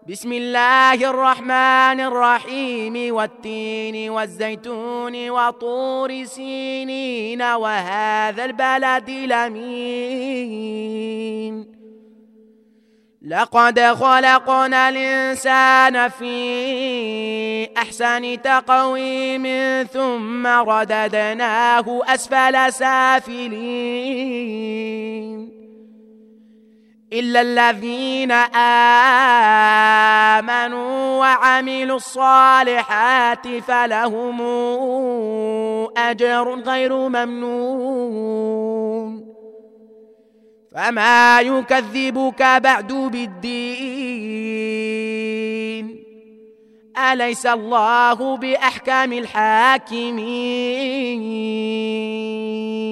بسم الله الرحمن الرحيم والتين والزيتون وطور سينين وهذا البلد الأمين لقد خلقنا الإنسان في أحسن تقويم ثم رددناه أسفل سافلين إلا الذين آمنوا وعملوا الصالحات فلهم أجر غير ممنون فما يكذبك بعد بالدين أليس الله بأحكم الحاكمين